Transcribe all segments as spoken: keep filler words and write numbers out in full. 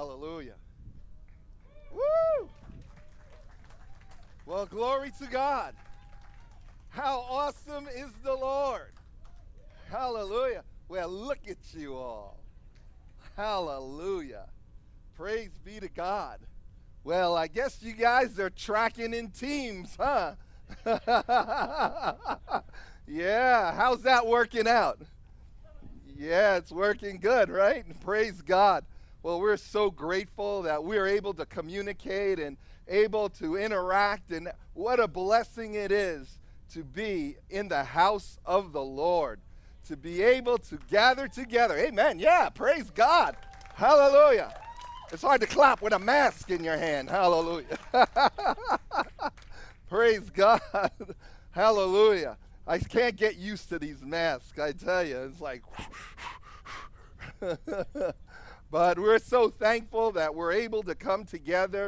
Hallelujah. Woo! Well, glory to God. How awesome is the Lord. Hallelujah. Well, look at you all. Hallelujah. Praise be to God. Well, I guess you guys are tracking in teams, huh? Yeah, how's that working out? Yeah, it's working good, right? Praise God. Well, we're so grateful that we're able to communicate and able to interact, and what a blessing it is to be in the house of the Lord, to be able to gather together. Amen. Yeah, praise God. Hallelujah. It's hard to clap with a mask in your hand. Hallelujah. Praise God. Hallelujah. I can't get used to these masks, I tell you. It's like, but we're so thankful that we're able to come together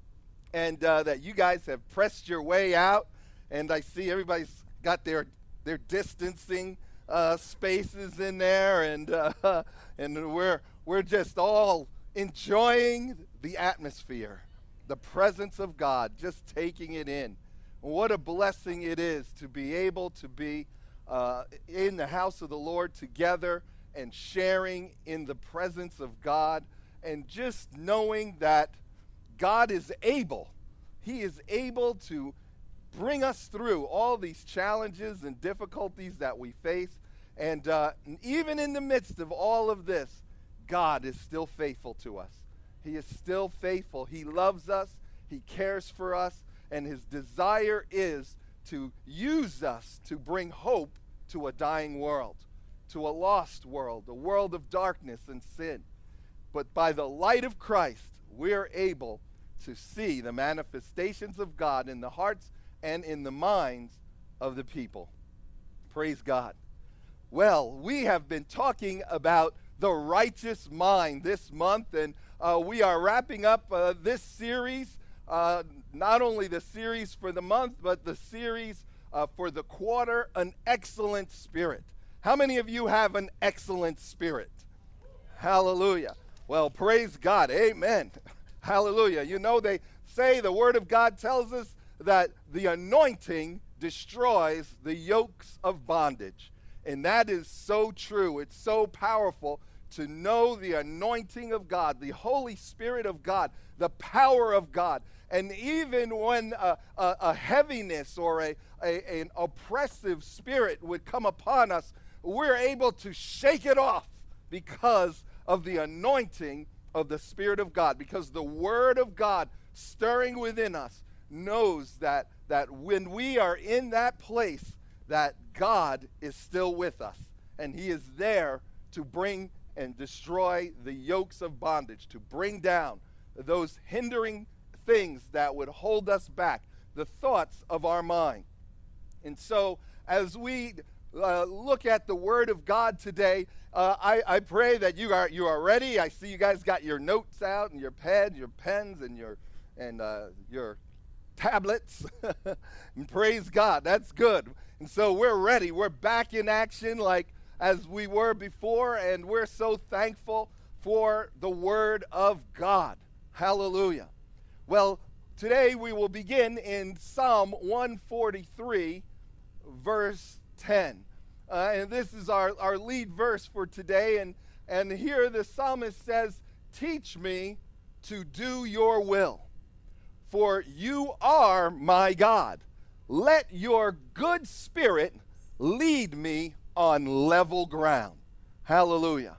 and uh, that you guys have pressed your way out. And I see everybody's got their their distancing uh, spaces in there, and uh, and we're we're just all enjoying the atmosphere, the presence of God, just taking it in. What a blessing it is to be able to be uh, in the house of the Lord together and sharing in the presence of God, and just knowing that God is able. He is able to bring us through all these challenges and difficulties that we face. And uh, even in the midst of all of this, God is still faithful to us. He is still faithful. He loves us. He cares for us. And his desire is to use us to bring hope to a dying world, to a lost world, a world of darkness and sin. But by the light of Christ, we're able to see the manifestations of God in the hearts and in the minds of the people. Praise God. Well, we have been talking about the righteous mind this month, and uh, we are wrapping up uh, this series, uh, not only the series for the month, but the series uh, for the quarter, An Excellent Spirit. How many of you have an excellent spirit? Hallelujah. Well, praise God. Amen. Hallelujah. You know, they say the Word of God tells us that the anointing destroys the yokes of bondage. And that is so true. It's so powerful to know the anointing of God, the Holy Spirit of God, the power of God. And even when a, a, a heaviness or a, a, an oppressive spirit would come upon us, we're able to shake it off because of the anointing of the Spirit of God, because the Word of God stirring within us knows that, that when we are in that place, that God is still with us, and he is there to bring and destroy the yokes of bondage, to bring down those hindering things that would hold us back, the thoughts of our mind. And so as we uh, look at the Word of God today, uh, I, I pray that you are you are ready. I see you guys got your notes out and your pads, your pens, and your and uh, your tablets. And praise God, that's good. And so we're ready. We're back in action like as we were before, and we're so thankful for the Word of God. Hallelujah. Well, today we will begin in Psalm one forty-three, verse ten. Uh, and this is our, our lead verse for today. And, and here the psalmist says, "Teach me to do your will, for you are my God. Let your good spirit lead me on level ground." Hallelujah.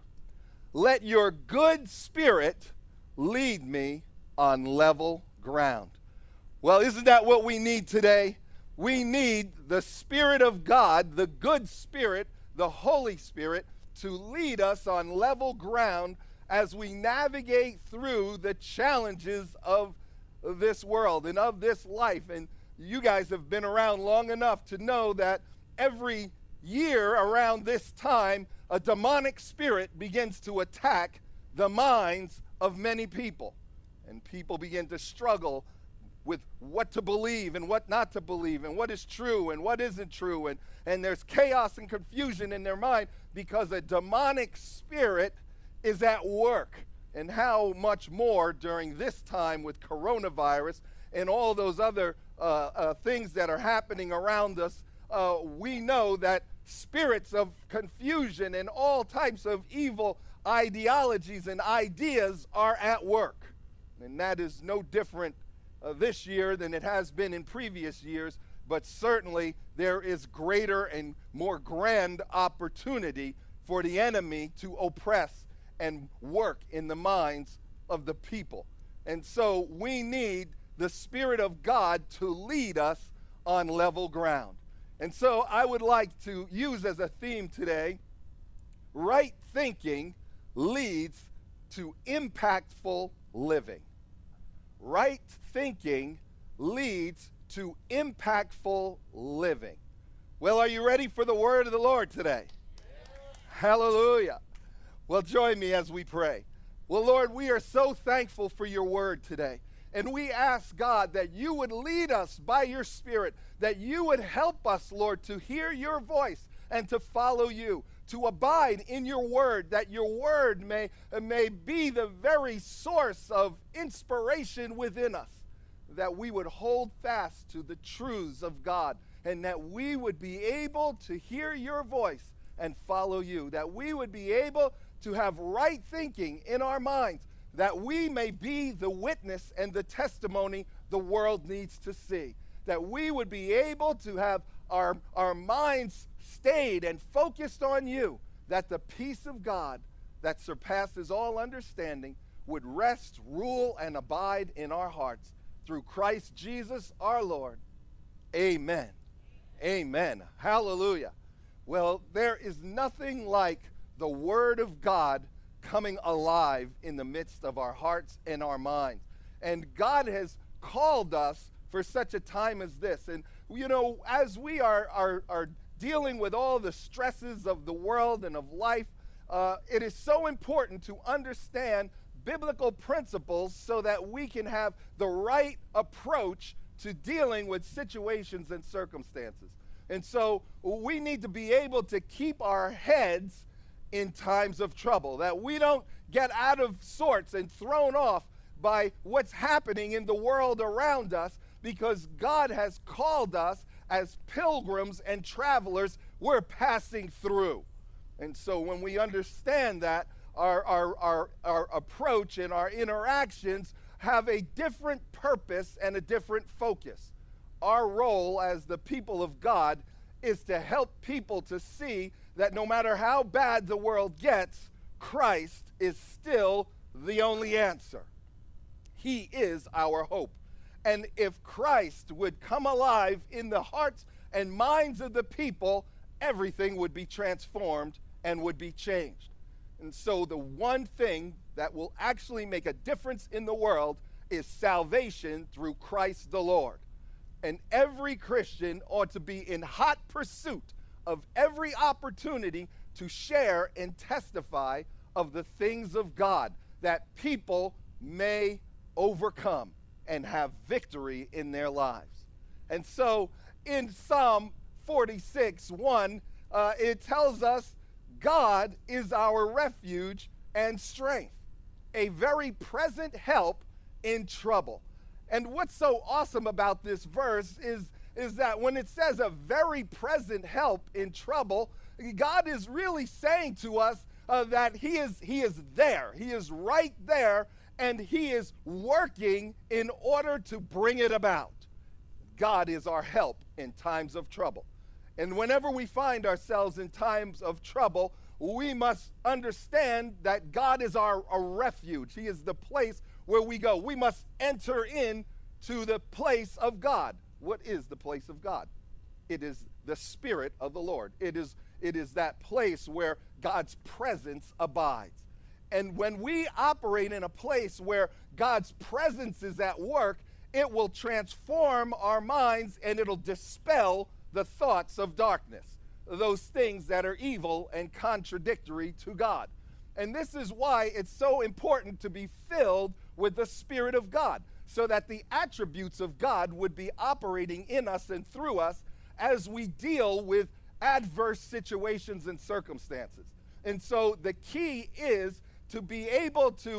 Let your good spirit lead me on level ground. Well, isn't that what we need today? We need the Spirit of God, the good Spirit, the Holy Spirit, to lead us on level ground as we navigate through the challenges of this world and of this life. And you guys have been around long enough to know that every year around this time, a demonic spirit begins to attack the minds of many people. And people begin to struggle with what to believe and what not to believe, and what is true and what isn't true. And, and there's chaos and confusion in their mind because a demonic spirit is at work And how much more during this time with coronavirus and all those other uh, uh, things that are happening around us, uh, we know that spirits of confusion and all types of evil ideologies and ideas are at work. And that is no different uh, this year than it has been in previous years, but certainly there is greater and more grand opportunity for the enemy to oppress and work in the minds of the people. And so we need the Spirit of God to lead us on level ground. And so I would like to use as a theme today, right thinking leads to impactful living. Right thinking leads to impactful living. Well, are you ready for the word of the Lord today? Yeah. Hallelujah. Well, join me as we pray. Well, Lord, we are so thankful for your word today. And we ask, God, that you would lead us by your Spirit, that you would help us, Lord, to hear your voice and to follow you, to abide in your word, that your word may, may be the very source of inspiration within us, that we would hold fast to the truths of God, and that we would be able to hear your voice and follow you, that we would be able to have right thinking in our minds, that we may be the witness and the testimony the world needs to see, that we would be able to have our, our minds stayed and focused on you, that the peace of God that surpasses all understanding would rest, rule, and abide in our hearts through Christ Jesus our Lord. Amen. Amen. Hallelujah. Well, there is nothing like the Word of God coming alive in the midst of our hearts and our minds. And God has called us for such a time as this. And, you know, as we are, are, are dealing with all the stresses of the world and of life, uh, it is so important to understand biblical principles so that we can have the right approach to dealing with situations and circumstances. And so we need to be able to keep our heads in times of trouble, that we don't get out of sorts and thrown off by what's happening in the world around us, because God has called us as pilgrims and travelers. We're passing through. And so when we understand that, our, our, our, our approach and our interactions have a different purpose and a different focus. Our role as the people of God is to help people to see that no matter how bad the world gets, Christ is still the only answer. He is our hope. And if Christ would come alive in the hearts and minds of the people, everything would be transformed and would be changed. And so the one thing that will actually make a difference in the world is salvation through Christ the Lord. And every Christian ought to be in hot pursuit of every opportunity to share and testify of the things of God, that people may overcome and have victory in their lives. And so in Psalm forty-six, one, uh, it tells us God is our refuge and strength, a very present help in trouble. And what's so awesome about this verse is is that when it says a very present help in trouble, God is really saying to us uh, that he is, he is there. He is right there, and he is working in order to bring it about. God is our help in times of trouble. And whenever we find ourselves in times of trouble, we must understand that God is our, our refuge. He is the place where we go. We must enter in to the place of God. What is the place of God? It is the Spirit of the Lord. It is, it is that place where God's presence abides. And when we operate in a place where God's presence is at work, it will transform our minds and it'll dispel the thoughts of darkness, those things that are evil and contradictory to God. And this is why it's so important to be filled with the Spirit of God, so that the attributes of God would be operating in us and through us as we deal with adverse situations and circumstances. And so the key is to be able to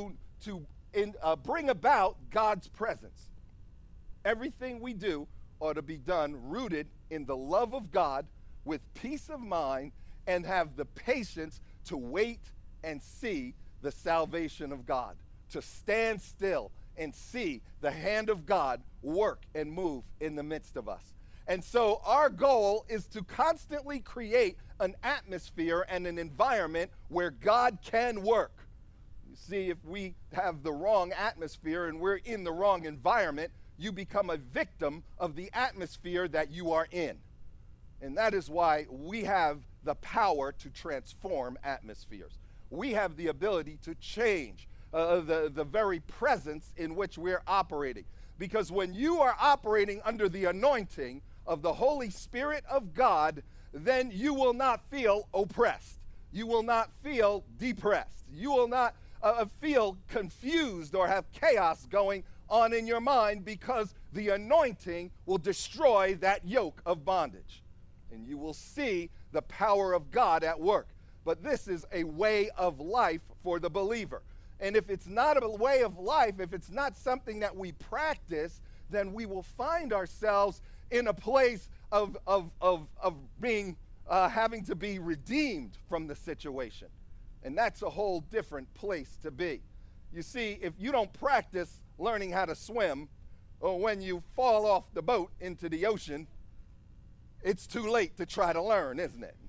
to in, uh, bring about God's presence. Everything we do ought to be done rooted in the love of God with peace of mind and have the patience to wait and see the salvation of God, to stand still and see the hand of God work and move in the midst of us. And so our goal is to constantly create an atmosphere and an environment where God can work. You see, if we have the wrong atmosphere and we're in the wrong environment, you become a victim of the atmosphere that you are in. And that is why we have the power to transform atmospheres. We have the ability to change uh, the, the very presence in which we're operating. Because when you are operating under the anointing of the Holy Spirit of God, then you will not feel oppressed. You will not feel depressed. You will not uh, feel confused or have chaos going on in your mind, because the anointing will destroy that yoke of bondage. And you will see the power of God at work. But this is a way of life for the believer. And if it's not a way of life, if it's not something that we practice, then we will find ourselves in a place of, of, of, of being, uh, having to be redeemed from the situation. And that's a whole different place to be. You see, if you don't practice learning how to swim, or when you fall off the boat into the ocean, it's too late to try to learn, isn't it?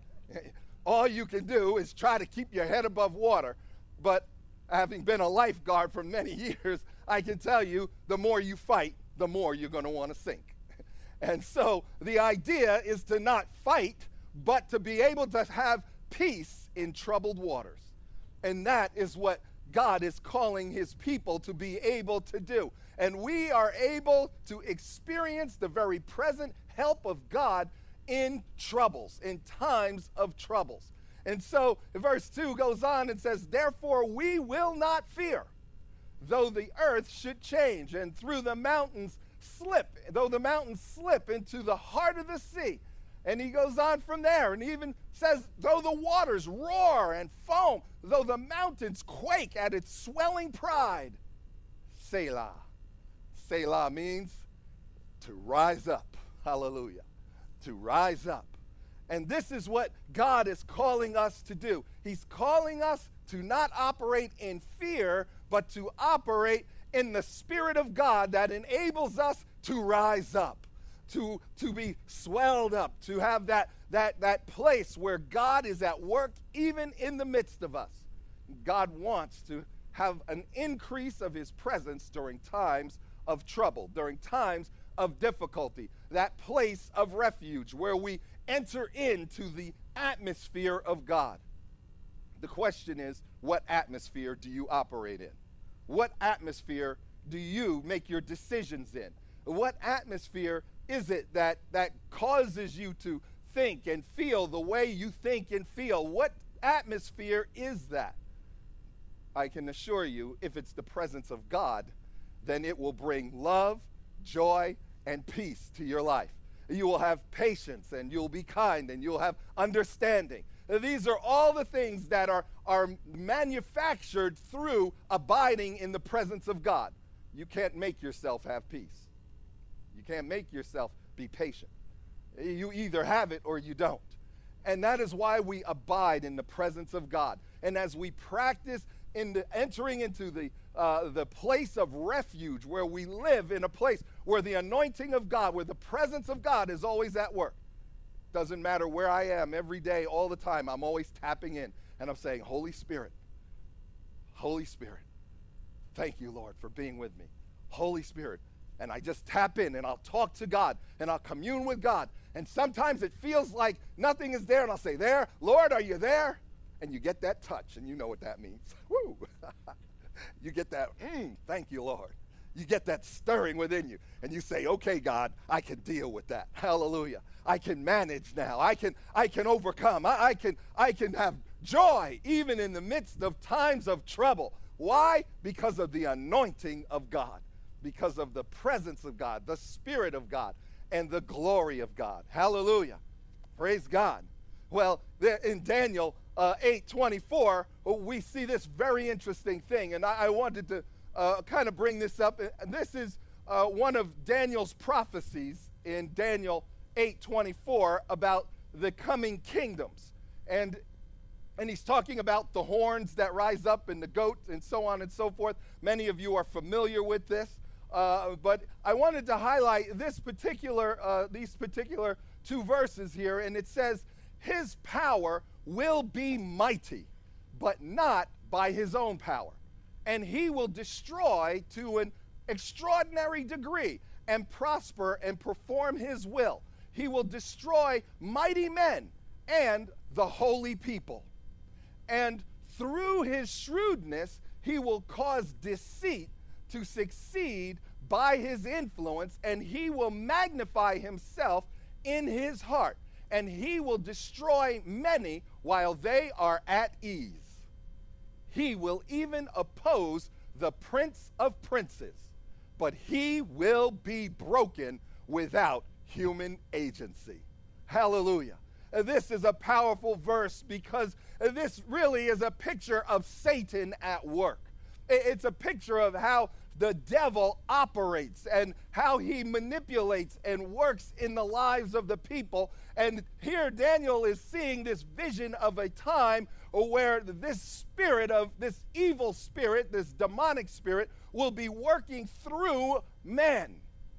All you can do is try to keep your head above water. But having been a lifeguard for many years, I can tell you, the more you fight, the more you're going to want to sink. And so the idea is to not fight, but to be able to have peace in troubled waters. And that is what God is calling his people to be able to do. And we are able to experience the very present help of God in troubles, in times of troubles. And so verse two goes on and says, therefore we will not fear, though the earth should change, and through the mountains slip, though the mountains slip into the heart of the sea. And he goes on from there, and he even says, though the waters roar and foam, though the mountains quake at its swelling pride. Selah. Selah means to rise up. Hallelujah. To rise up. And this is what God is calling us to do. He's calling us to not operate in fear, but to operate in the Spirit of God that enables us to rise up, to, to be swelled up, to have that, that, that place where God is at work even in the midst of us. God wants to have an increase of his presence during times of trouble, during times of difficulty, that place of refuge where we enter into the atmosphere of God. The question is, what atmosphere do you operate in? What atmosphere do you make your decisions in? What atmosphere is it that, that causes you to think and feel the way you think and feel? What atmosphere is that? I can assure you, if it's the presence of God, then it will bring love, joy, and peace to your life. You will have patience, and you'll be kind, and you'll have understanding. These are all the things that are, are manufactured through abiding in the presence of God. You can't make yourself have peace. You can't make yourself be patient. You either have it or you don't. And that is why we abide in the presence of God. And as we practice in the, entering into the, uh, the place of refuge, where we live in a place where the anointing of God, where the presence of God is always at work. Doesn't matter where I am, every day, all the time, I'm always tapping in. And I'm saying, Holy Spirit, Holy Spirit, thank you, Lord, for being with me. Holy Spirit. And I just tap in, and I'll talk to God, and I'll commune with God. And sometimes it feels like nothing is there, and I'll say, there, Lord, are you there? And you get that touch, and you know what that means. Woo! You get that, mm, thank you, Lord. You get that stirring within you, and you say, okay, God, I can deal with that. Hallelujah. I can manage now. I can, I can overcome. I, I, can, I can have joy even in the midst of times of trouble. Why? Because of the anointing of God, because of the presence of God, the Spirit of God, and the glory of God. Hallelujah. Praise God. Well, there, in Daniel, uh, eight twenty-four, we see this very interesting thing. And I, I wanted to uh, kind of bring this up. And this is uh, one of Daniel's prophecies in Daniel eight twenty-four about the coming kingdoms. And And he's talking about the horns that rise up and the goats and so on and so forth. Many of you are familiar with this. Uh, but I wanted to highlight this particular, uh, these particular two verses here. And it says, his power will be mighty, but not by his own power. And he will destroy to an extraordinary degree and prosper and perform his will. He will destroy mighty men and the holy people. And through his shrewdness, he will cause deceit to succeed by his influence, and he will magnify himself in his heart, and he will destroy many while they are at ease. He will even oppose the prince of princes, but he will be broken without human agency. Hallelujah. This is a powerful verse because this really is a picture of Satan at work. It's a picture of how the devil operates and how he manipulates and works in the lives of the people. And here Daniel is seeing this vision of a time where this spirit of this evil spirit, this demonic spirit, will be working through men.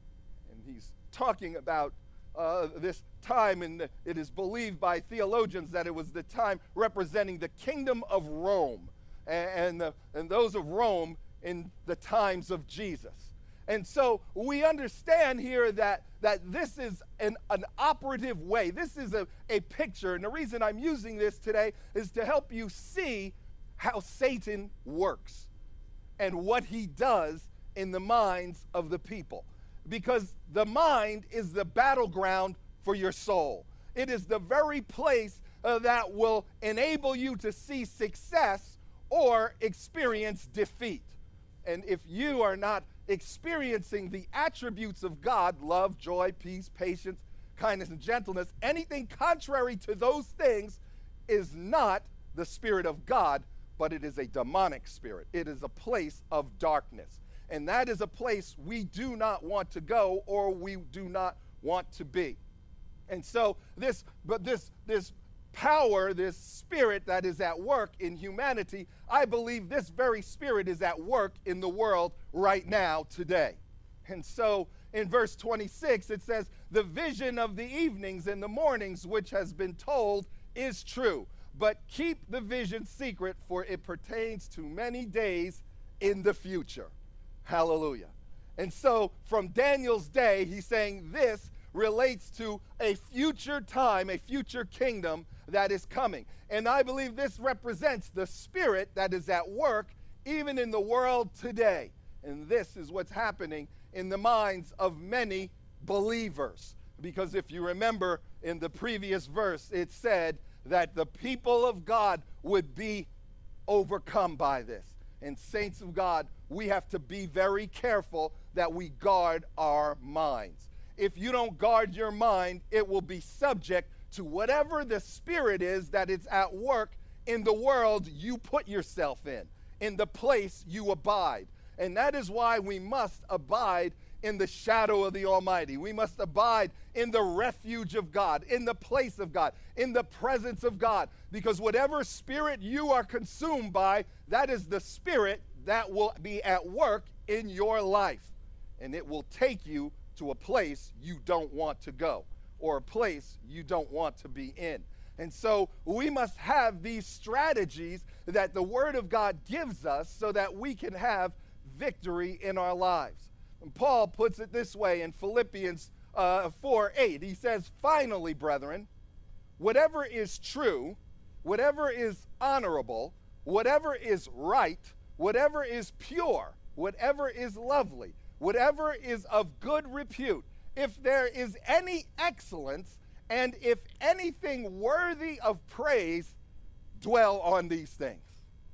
And he's talking about uh, this time, and it is believed by theologians that it was the time representing the kingdom of Rome and, and, the, and those of Rome in the times of Jesus. And so we understand here that, that this is an, an operative way. This is a, a picture, and the reason I'm using this today is to help you see how Satan works and what he does in the minds of the people. Because the mind is the battleground for your soul. It is the very place uh, that will enable you to see success or experience defeat. And if you are not experiencing the attributes of God, love, joy, peace, patience, kindness, and gentleness, anything contrary to those things is not the Spirit of God, but it is a demonic spirit. It is a place of darkness. And that is a place we do not want to go, or we do not want to be. And so this, but this, this power, this spirit that is at work in humanity, I believe this very spirit is at work in the world right now today. And so in verse twenty-six, it says, the vision of the evenings and the mornings which has been told is true, but keep the vision secret, for it pertains to many days in the future. Hallelujah. And so from Daniel's day, he's saying this relates to a future time, a future kingdom that is coming. And I believe this represents the spirit that is at work even in the world today. And this is what's happening in the minds of many believers. Because if you remember in the previous verse, it said that the people of God would be overcome by this. And saints of God, we have to be very careful that we guard our minds. If you don't guard your mind, it will be subject to whatever the spirit is that is at work in the world you put yourself in, in the place you abide. And that is why we must abide in the shadow of the Almighty. We must abide in the refuge of God, in the place of God, in the presence of God. Because whatever spirit you are consumed by, that is the spirit that will be at work in your life. And it will take you to a place you don't want to go, or a place you don't want to be in. And so we must have these strategies that the Word of God gives us so that we can have victory in our lives. And Paul puts it this way in Philippians uh, four eight. He says, finally, brethren, whatever is true, whatever is honorable, whatever is right, whatever is pure, whatever is lovely, whatever is of good repute, if there is any excellence, and if anything worthy of praise, dwell on these things.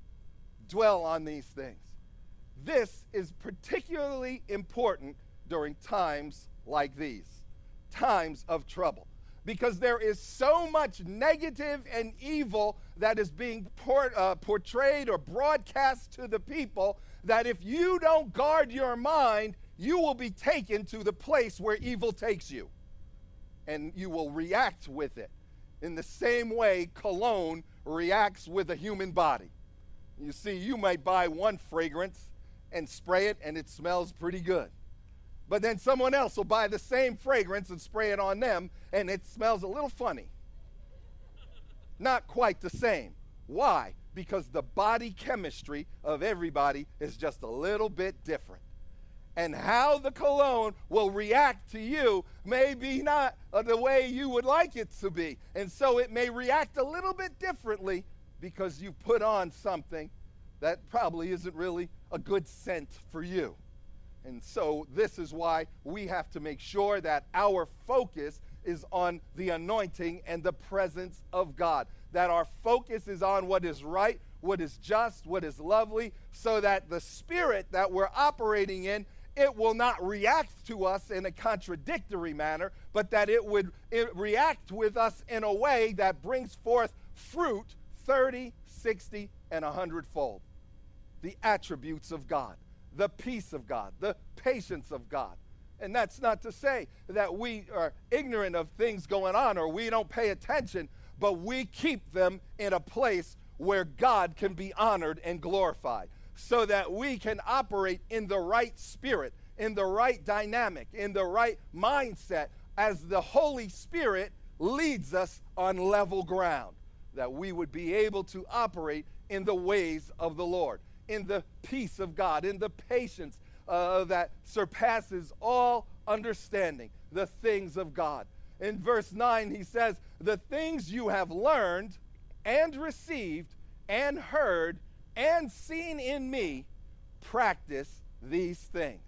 Dwell on these things. This is particularly important during times like these, times of trouble, because there is so much negative and evil that is being por- uh, portrayed or broadcast to the people, that if you don't guard your mind, you will be taken to the place where evil takes you. And you will react with it in the same way cologne reacts with a human body. You see, you might buy one fragrance and spray it, and it smells pretty good. But then someone else will buy the same fragrance and spray it on them, and it smells a little funny. Not quite the same. Why? Because the body chemistry of everybody is just a little bit different. And how the cologne will react to you may be not uh, the way you would like it to be. And so it may react a little bit differently because you put on something that probably isn't really a good scent for you. And so this is why we have to make sure that our focus is on the anointing and the presence of God. That our focus is on what is right, what is just, what is lovely, so that the spirit that we're operating in, it will not react to us in a contradictory manner, but that it would it react with us in a way that brings forth fruit thirty, sixty, and one hundred fold. The attributes of God, the peace of God, the patience of God. And that's not to say that we are ignorant of things going on or we don't pay attention, but we keep them in a place where God can be honored and glorified, so that we can operate in the right spirit, in the right dynamic, in the right mindset as the Holy Spirit leads us on level ground, that we would be able to operate in the ways of the Lord, in the peace of God, in the patience uh, that surpasses all understanding, the things of God. In verse nine, he says, the things you have learned and received and heard and seen in me, practice these things,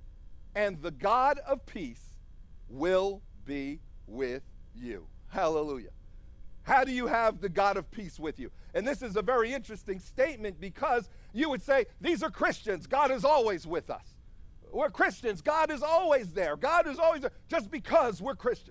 and the God of peace will be with you. Hallelujah. How do you have the God of peace with you? And this is a very interesting statement, because you would say, these are Christians. God is always with us. We're Christians. God is always there. God is always there just because we're Christians.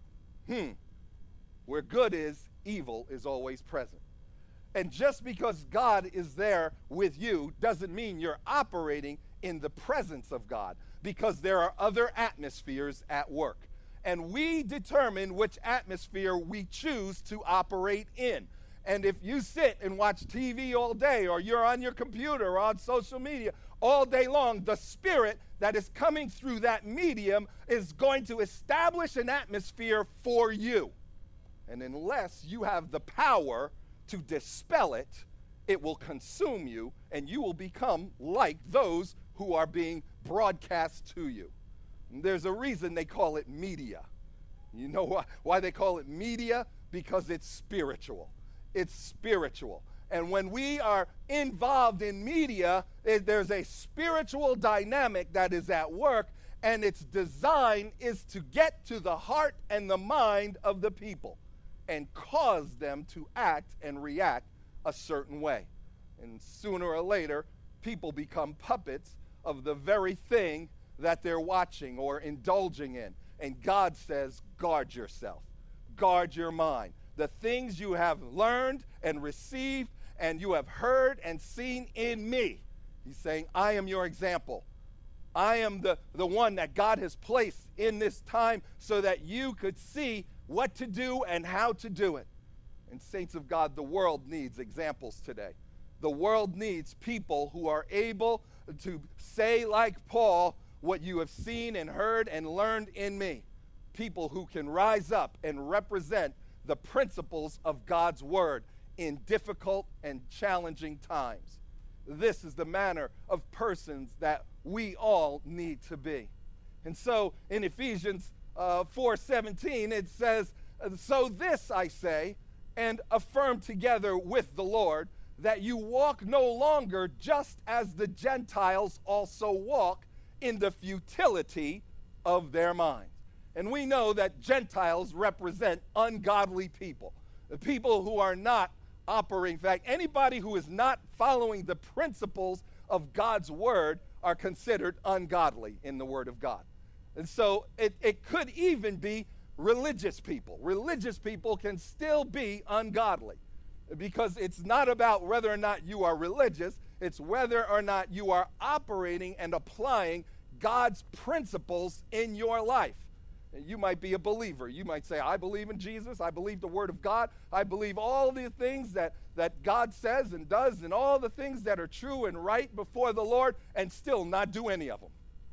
Hmm. Where good is, evil is always present. And just because God is there with you doesn't mean you're operating in the presence of God, because there are other atmospheres at work. And we determine which atmosphere we choose to operate in. And if you sit and watch T V all day, or you're on your computer or on social media all day long, the spirit that is coming through that medium is going to establish an atmosphere for you. And unless you have the power to dispel it, it will consume you, and you will become like those who are being broadcast to you. And there's a reason they call it media. You know why, why they call it media? Because it's spiritual. It's spiritual. And when we are involved in media, it, there's a spiritual dynamic that is at work, and its design is to get to the heart and the mind of the people and cause them to act and react a certain way. And sooner or later, people become puppets of the very thing that they're watching or indulging in. And God says, guard yourself. Guard your mind. The things you have learned and received and you have heard and seen in me. He's saying, I am your example. I am the, the one that God has placed in this time so that you could see what to do and how to do it. And saints of God, the world needs examples today. The world needs people who are able to say, like Paul, what you have seen and heard and learned in me. People who can rise up and represent the principles of God's word in difficult and challenging times. This is the manner of persons that we all need to be. And so in Ephesians uh, four seventeen, it says, so this I say, and affirm together with the Lord, that you walk no longer just as the Gentiles also walk, in the futility of their minds. And we know that Gentiles represent ungodly people, the people who are not operating. In fact, anybody who is not following the principles of God's word are considered ungodly in the word of God. And so it, it could even be religious people. Religious people can still be ungodly. because it's not about whether or not you are religious, it's whether or not you are operating and applying God's principles in your life. And you might be a believer. You might say, I believe in Jesus. I believe the Word of God. I believe all the things that, that God says and does and all the things that are true and right before the Lord, and still not do any of them.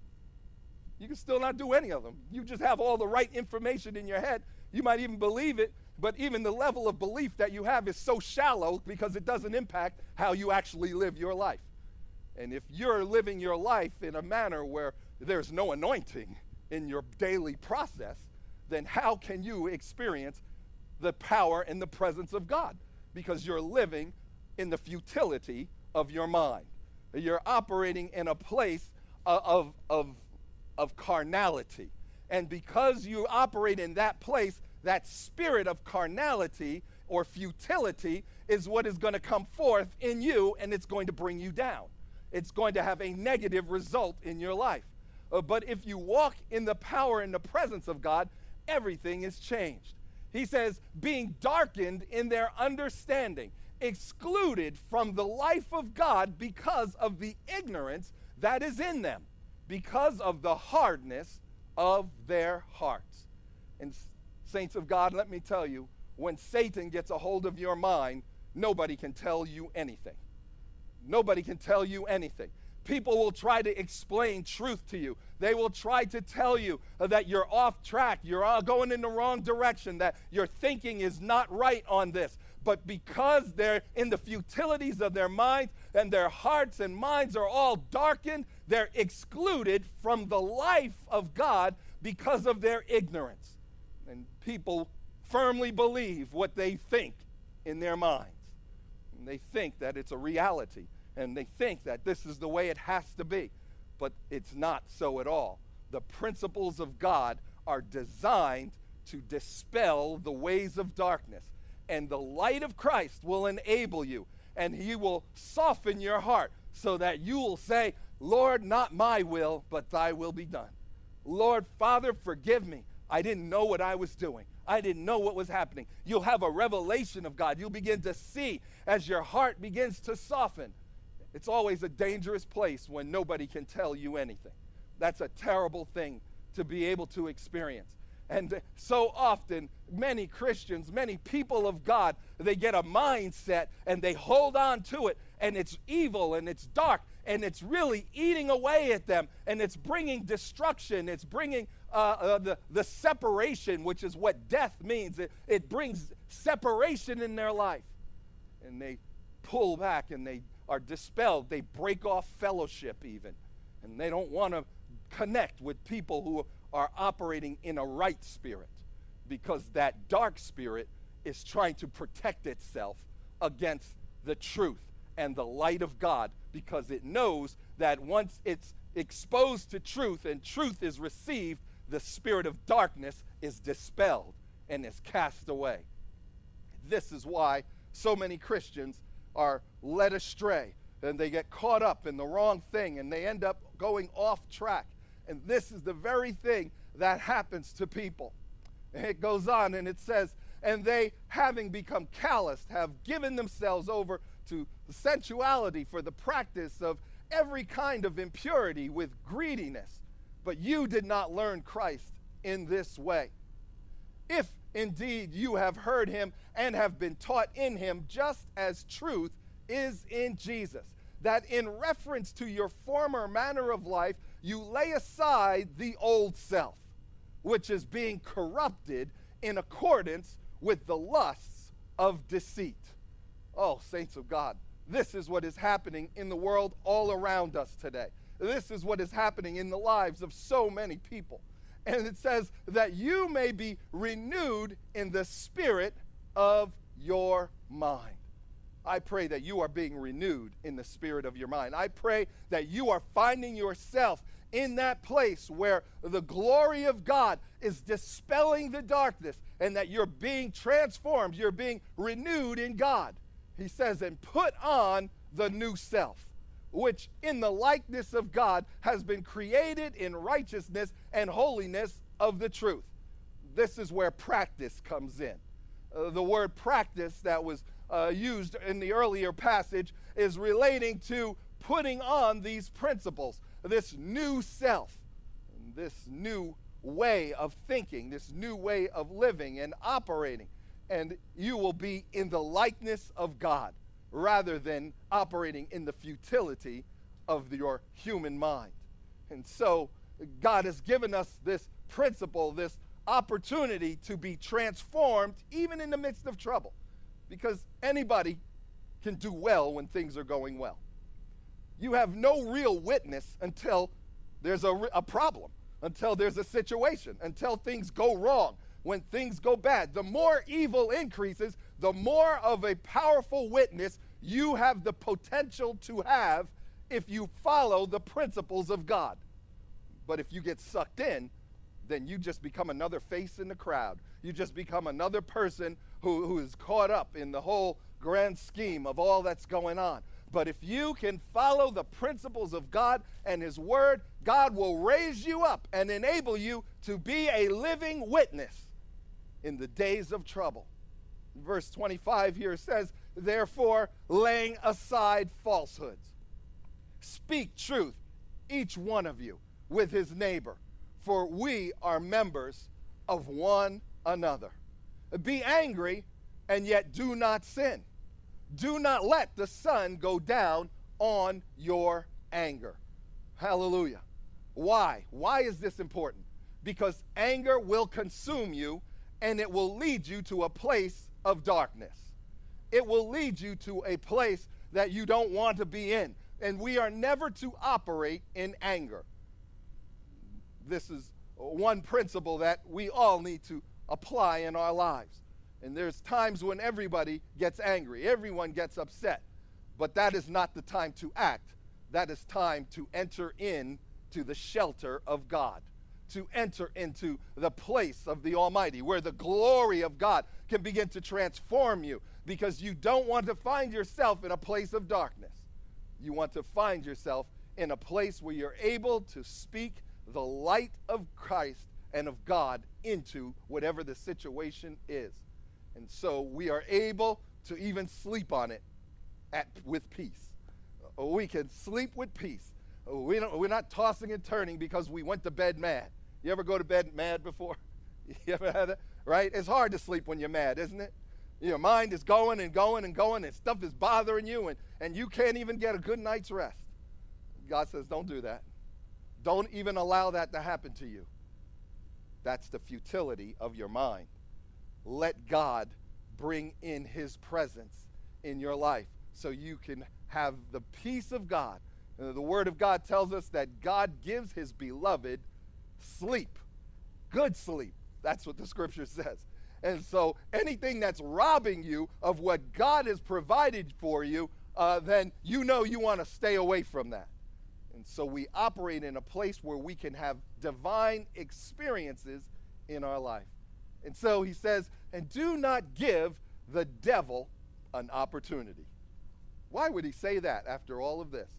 You can still not do any of them. You just have all the right information in your head. You might even believe it, but even the level of belief that you have is so shallow because it doesn't impact how you actually live your life. And if you're living your life in a manner where there's no anointing in your daily process, then how can you experience the power and the presence of God? Because you're living in the futility of your mind. You're operating in a place of, of, of, of carnality. And because you operate in that place, that spirit of carnality or futility is what is going to come forth in you, and it's going to bring you down. It's going to have a negative result in your life. Uh, but if you walk in the power and the presence of God, everything is changed. He says, being darkened in their understanding, excluded from the life of God because of the ignorance that is in them, because of the hardness of their hearts. And saints of God, let me tell you, when Satan gets a hold of your mind, nobody can tell you anything. Nobody can tell you anything. People will try to explain truth to you. They will try to tell you that you're off track, you're going in the wrong direction, that your thinking is not right on this. But because they're in the futilities of their minds and their hearts and minds are all darkened, they're excluded from the life of God because of their ignorance. And people firmly believe what they think in their minds. And they think that it's a reality. And they think that this is the way it has to be. But it's not so at all. The principles of God are designed to dispel the ways of darkness. And the light of Christ will enable you. And he will soften your heart so that you will say, Lord, not my will, but thy will be done. Lord, Father, forgive me. I didn't know what I was doing. I didn't know what was happening. You'll have a revelation of God. You'll begin to see as your heart begins to soften. It's always a dangerous place when nobody can tell you anything. That's a terrible thing to be able to experience. And so often, many Christians, many people of God, they get a mindset and they hold on to it, and it's evil and it's dark and it's really eating away at them, and it's bringing destruction. It's bringing uh, uh, the, the separation, which is what death means. It, it brings separation in their life. And they pull back and they are dispelled. They break off fellowship even. And they don't want to connect with people who are operating in a right spirit, because that dark spirit is trying to protect itself against the truth and the light of God, because it knows that once it's exposed to truth and truth is received, the spirit of darkness is dispelled and is cast away. This is why so many Christians are led astray, and they get caught up in the wrong thing, and they end up going off track. And this is the very thing that happens to people. And it goes on and it says, and they, having become calloused, have given themselves over to sensuality for the practice of every kind of impurity with greediness. But you did not learn Christ in this way. If indeed you have heard him and have been taught in him, just as truth is in Jesus, that in reference to your former manner of life, you lay aside the old self, which is being corrupted in accordance with the lusts of deceit. Oh, saints of God, this is what is happening in the world all around us today. This is what is happening in the lives of so many people. And it says that you may be renewed in the spirit of your mind. I pray that you are being renewed in the spirit of your mind. I pray that you are finding yourself in that place where the glory of God is dispelling the darkness, and that you're being transformed, you're being renewed in God. He says, and put on the new self, which in the likeness of God has been created in righteousness and holiness of the truth. This is where practice comes in. Uh, the word practice that was uh, used in the earlier passage is relating to putting on these principles, this new self, this new way of thinking, this new way of living and operating. And you will be in the likeness of God rather than operating in the futility of your human mind. And so God has given us this principle, this opportunity to be transformed even in the midst of trouble, because anybody can do well when things are going well. You have no real witness until there's a, a problem, until there's a situation, until things go wrong, when things go bad. The more evil increases, the more of a powerful witness you have the potential to have if you follow the principles of God. But if you get sucked in, then you just become another face in the crowd. You just become another person who, who is caught up in the whole grand scheme of all that's going on. But if you can follow the principles of God and His Word, God will raise you up and enable you to be a living witness in the days of trouble. Verse twenty-five here says, therefore, laying aside falsehoods, speak truth, each one of you, with his neighbor, for we are members of one another. Be angry, and yet do not sin. Do not let the sun go down on your anger. Hallelujah. Why? Why is this important? Because anger will consume you, and it will lead you to a place of darkness. It will lead you to a place that you don't want to be in. And we are never to operate in anger. This is one principle that we all need to apply in our lives. And there's times when everybody gets angry, everyone gets upset, but that is not the time to act. That is time to enter in to the shelter of God, to enter into the place of the Almighty, where the glory of God can begin to transform you, because you don't want to find yourself in a place of darkness. You want to find yourself in a place where you're able to speak the light of Christ and of God into whatever the situation is. And so we are able to even sleep on it at, with peace. We can sleep with peace. We don't, we're not tossing and turning because we went to bed mad. You ever go to bed mad before? You ever had it? Right? It's hard to sleep when you're mad, isn't it? Your mind is going and going and going, and stuff is bothering you, and, and you can't even get a good night's rest. God says, don't do that. Don't even allow that to happen to you. That's the futility of your mind. Let God bring in His presence in your life so you can have the peace of God. Uh, the Word of God tells us that God gives His beloved sleep, good sleep. That's what the Scripture says. And so anything that's robbing you of what God has provided for you, uh, then you know you want to stay away from that. And so we operate in a place where we can have divine experiences in our life. And so he says, and do not give the devil an opportunity. Why would he say that after all of this?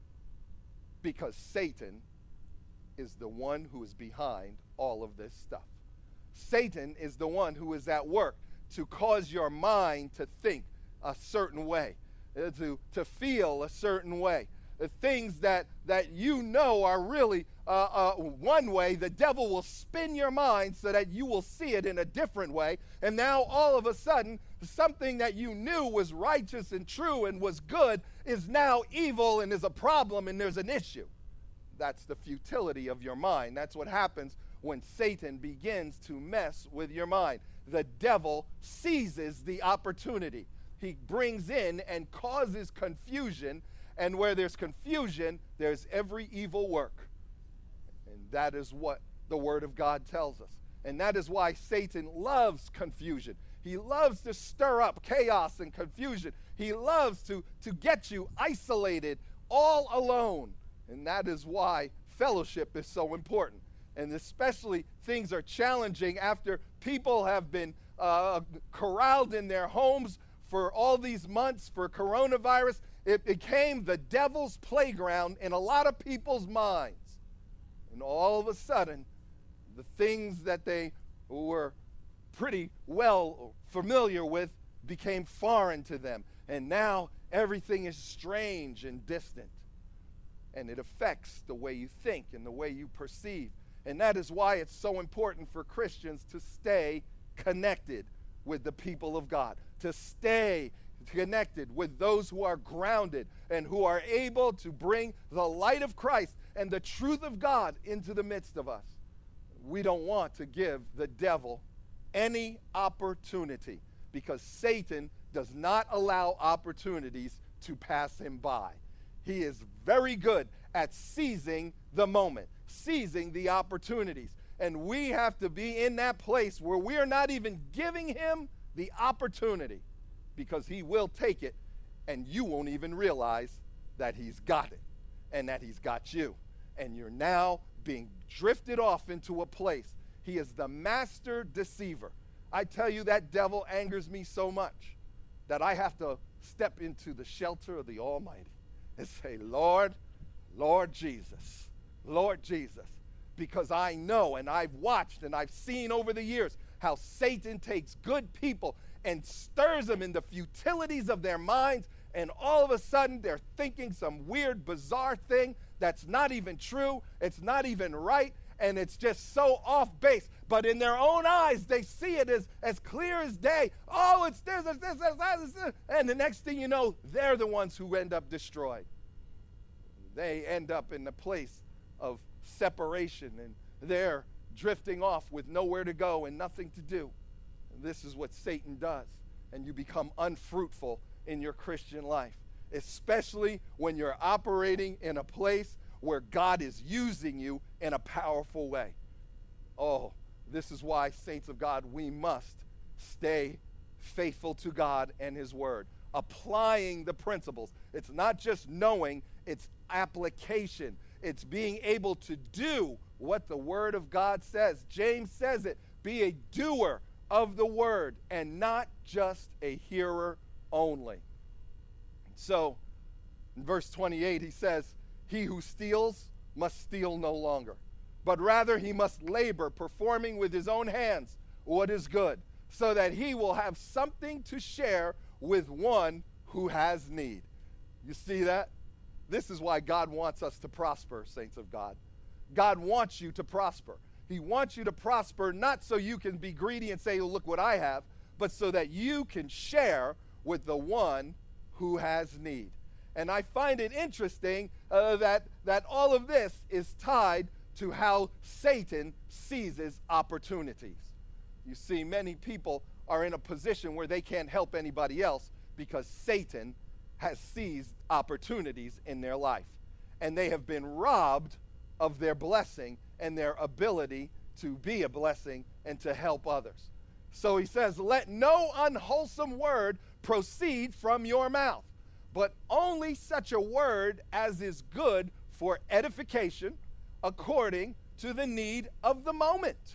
Because Satan is the one who is behind all of this stuff. Satan is the one who is at work to cause your mind to think a certain way, uh, to, to feel a certain way. The things that, that you know are really uh, uh, one way, the devil will spin your mind so that you will see it in a different way. And now all of a sudden, something that you knew was righteous and true and was good is now evil and is a problem and there's an issue. That's the futility of your mind. That's what happens when Satan begins to mess with your mind. The devil seizes the opportunity. He brings in and causes confusion, and where there's confusion, there's every evil work. And that is what the Word of God tells us. And that is why Satan loves confusion. He loves to stir up chaos and confusion. He loves to, to get you isolated, all alone. And that is why fellowship is so important. And especially things are challenging after people have been uh, corralled in their homes for all these months for coronavirus. It became the devil's playground in a lot of people's minds. And all of a sudden, the things that they were pretty well familiar with became foreign to them. And now everything is strange and distant. And it affects the way you think and the way you perceive. And that is why it's so important for Christians to stay connected with the people of God, to stay connected with those who are grounded and who are able to bring the light of Christ and the truth of God into the midst of us. We don't want to give the devil any opportunity, because Satan does not allow opportunities to pass him by. He is very good at seizing the moment, seizing the opportunities. And we have to be in that place where we are not even giving him the opportunity, because he will take it and you won't even realize that he's got it and that he's got you. And you're now being drifted off into a place. He is the master deceiver. I tell you, that devil angers me so much that I have to step into the shelter of the Almighty and say, Lord, Lord Jesus, Lord Jesus, because I know and I've watched and I've seen over the years how Satan takes good people and stirs them in the futilities of their minds, and all of a sudden they're thinking some weird, bizarre thing that's not even true, it's not even right, and it's just so off base. But in their own eyes, they see it as, as clear as day. Oh, it's this, it's this, it's that, it's this. And the next thing you know, they're the ones who end up destroyed. They end up in the place of separation, and they're drifting off with nowhere to go and nothing to do. And this is what Satan does, and you become unfruitful in your Christian life, especially when you're operating in a place where God is using you in a powerful way. Oh, this is why, saints of God, we must stay faithful to God and his word, applying the principles. It's not just knowing, it's application. It's being able to do what the word of God says. James says it, be a doer of the word and not just a hearer only. So, in verse twenty-eight, he says, he who steals must steal no longer, but rather he must labor, performing with his own hands what is good, so that he will have something to share with one who has need. You see that? This is why God wants us to prosper, saints of God. God wants you to prosper. He wants you to prosper not so you can be greedy and say, oh, look what I have, but so that you can share with the one who has need. And I find it interesting uh, that, that all of this is tied to how Satan seizes opportunities. You see, many people are in a position where they can't help anybody else because Satan has seized opportunities in their life. And they have been robbed of their blessing and their ability to be a blessing and to help others. So he says, let no unwholesome word proceed from your mouth, but only such a word as is good for edification according to the need of the moment,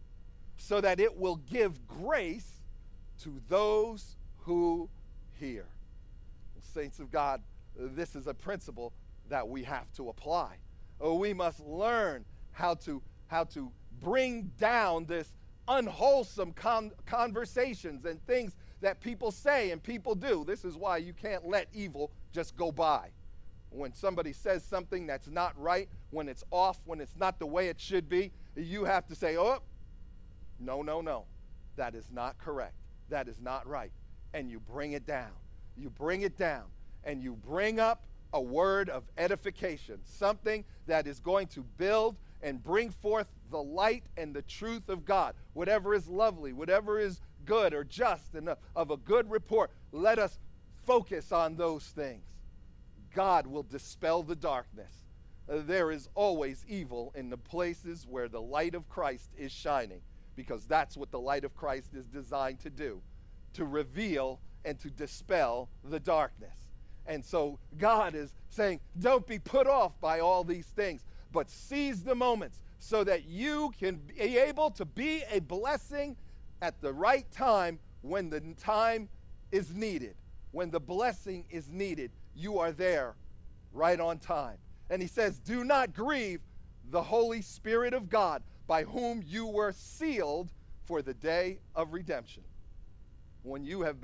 so that it will give grace to those who hear. Saints of God, this is a principle that we have to apply. We must learn how to, how to bring down this unwholesome con- conversations and things that people say and people do. This is why you can't let evil just go by. When somebody says something that's not right, when it's off, when it's not the way it should be, you have to say, oh, no, no, no. That is not correct. That is not right. And you bring it down. You bring it down, and you bring up a word of edification, something that is going to build and bring forth the light and the truth of God. Whatever is lovely, whatever is good or just and of a good report, let us focus on those things. God will dispel the darkness. Uh, there is always evil in the places where the light of Christ is shining, because that's what the light of Christ is designed to do, to reveal and to dispel the darkness. And so God is saying, don't be put off by all these things, but seize the moments so that you can be able to be a blessing at the right time when the time is needed. When the blessing is needed, you are there right on time. And he says, do not grieve the Holy Spirit of God, by whom you were sealed for the day of redemption. When you have been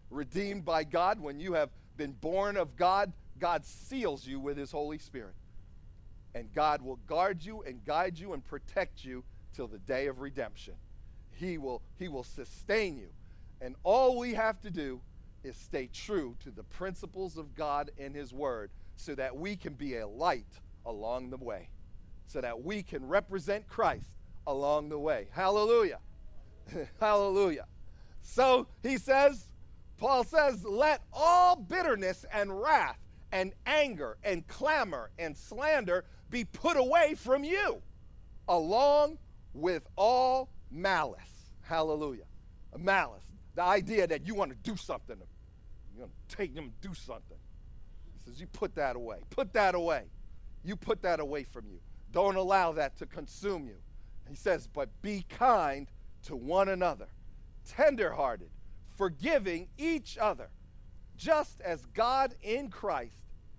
redeemed by God, when you have been born of God, God seals you with his Holy Spirit. And God will guard you and guide you and protect you till the day of redemption. He will, he will sustain you. And all we have to do is stay true to the principles of God and his word so that we can be a light along the way, so that we can represent Christ along the way. Hallelujah. Hallelujah. So he says, Paul says, let all bitterness and wrath and anger and clamor and slander be put away from you, along with all malice. Hallelujah. Malice. The idea that you want to do something. You're going to take them and do something. He says, you put that away. Put that away. You put that away from you. Don't allow that to consume you. He says, but be kind to one another, tenderhearted, forgiving each other, just as God in Christ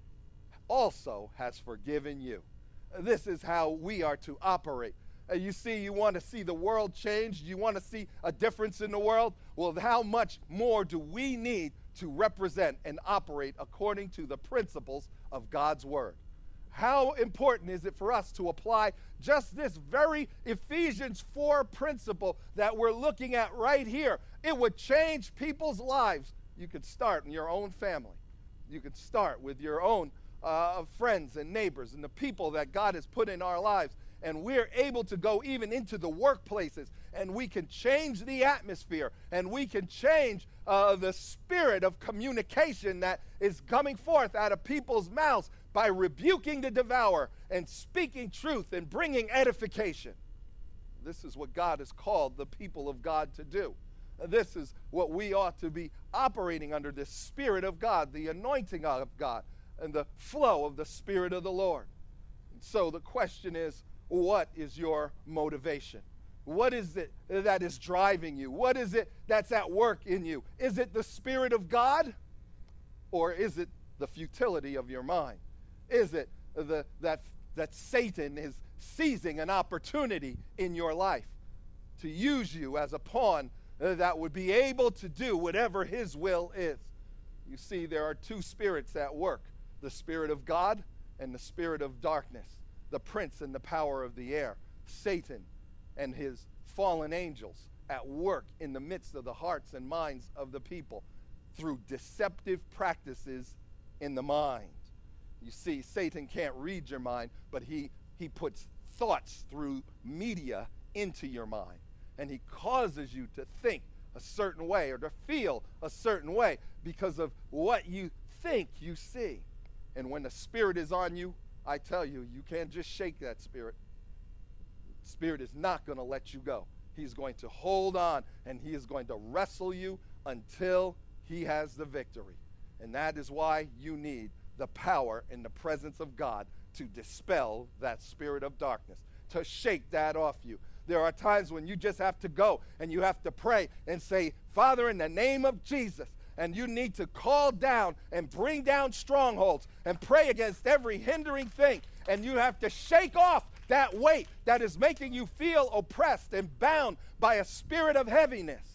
also has forgiven you. This is how we are to operate. Uh, you see, you want to see the world change? You want to see a difference in the world? Well, how much more do we need to represent and operate according to the principles of God's word? How important is it for us to apply just this very Ephesians four principle that we're looking at right here? It would change people's lives. You could start in your own family. You could start with your own uh, friends and neighbors and the people that God has put in our lives. And we're able to go even into the workplaces, and we can change the atmosphere, and we can change uh, the spirit of communication that is coming forth out of people's mouths by rebuking the devourer and speaking truth and bringing edification. This is what God has called the people of God to do. This is what we ought to be operating under, the Spirit of God, the anointing of God, and the flow of the Spirit of the Lord. And so the question is, what is your motivation? What is it that is driving you? What is it that's at work in you? Is it the Spirit of God, or is it the futility of your mind? Is it the, that, that Satan is seizing an opportunity in your life to use you as a pawn that would be able to do whatever his will is? You see, there are two spirits at work, the Spirit of God and the spirit of darkness, the prince and the power of the air, Satan and his fallen angels at work in the midst of the hearts and minds of the people through deceptive practices in the mind. You see, Satan can't read your mind, but he, he puts thoughts through media into your mind, and he causes you to think a certain way or to feel a certain way because of what you think you see. And when the Spirit is on you, I tell you, you can't just shake that Spirit. Spirit is not going to let you go. He's going to hold on, and he is going to wrestle you until he has the victory. And that is why you need the power and the presence of God to dispel that spirit of darkness, to shake that off you. There are times when you just have to go and you have to pray and say, Father, in the name of Jesus, and you need to call down and bring down strongholds and pray against every hindering thing. And you have to shake off that weight that is making you feel oppressed and bound by a spirit of heaviness.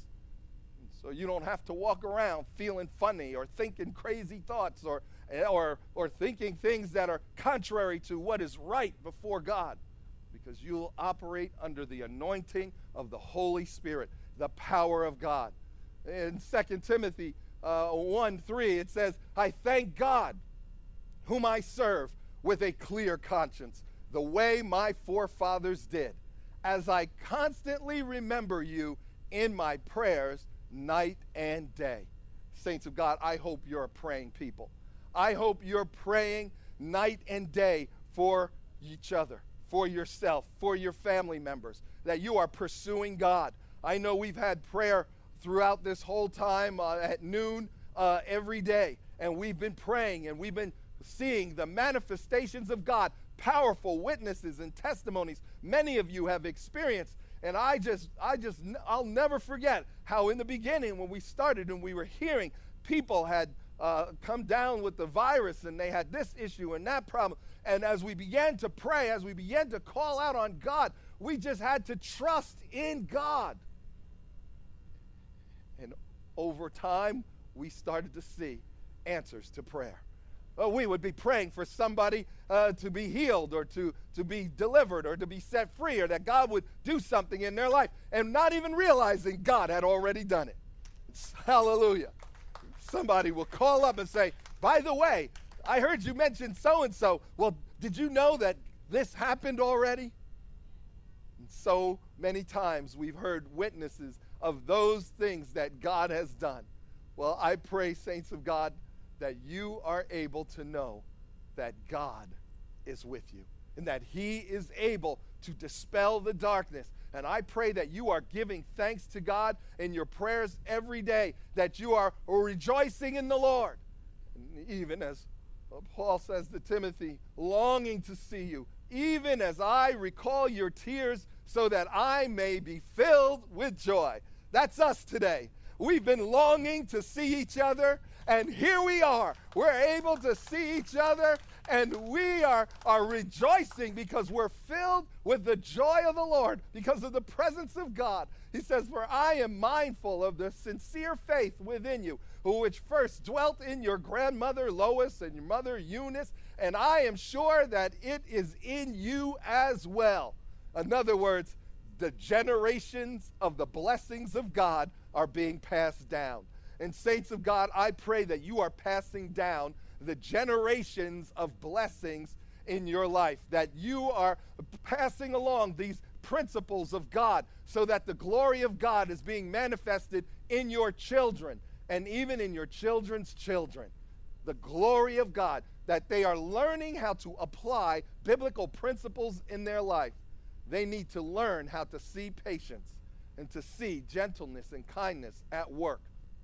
So you don't have to walk around feeling funny or thinking crazy thoughts or, or, or thinking things that are contrary to what is right before God, because you'll operate under the anointing of the Holy Spirit, the power of God. In Second Timothy uh, one three, it says, I thank God, whom I serve with a clear conscience, the way my forefathers did, as I constantly remember you in my prayers night and day. Saints of God, I hope you're a praying people. I hope you're praying night and day for each other, for yourself, for your family members, that you are pursuing God. I know we've had prayer throughout this whole time uh, at noon uh, every day, and we've been praying, and we've been seeing the manifestations of God, powerful witnesses and testimonies many of you have experienced. And I just, I just, I'll never forget how in the beginning when we started and we were hearing people had uh, come down with the virus and they had this issue and that problem. And as we began to pray, as we began to call out on God, we just had to trust in God. And over time, we started to see answers to prayer. Uh, we would be praying for somebody uh, to be healed or to, to be delivered or to be set free, or that God would do something in their life, and not even realizing God had already done it. Hallelujah. Somebody will call up and say, by the way, I heard you mention so-and-so. Well, did you know that this happened already? And so many times we've heard witnesses of those things that God has done. Well, I pray, saints of God, that you are able to know that God is with you and that he is able to dispel the darkness. And I pray that you are giving thanks to God in your prayers every day, that you are rejoicing in the Lord. And even as Paul says to Timothy, longing to see you, even as I recall your tears, so that I may be filled with joy. That's us today. We've been longing to see each other, and here we are. We're able to see each other, and we are, are rejoicing because we're filled with the joy of the Lord because of the presence of God. He says, for I am mindful of the sincere faith within you, which first dwelt in your grandmother Lois and your mother Eunice, and I am sure that it is in you as well. In other words, the generations of the blessings of God are being passed down. And saints of God, I pray that you are passing down the generations of blessings in your life, that you are passing along these principles of God so that the glory of God is being manifested in your children and even in your children's children. The glory of God, that they are learning how to apply biblical principles in their life. They need to learn how to see patience and to see gentleness and kindness at work.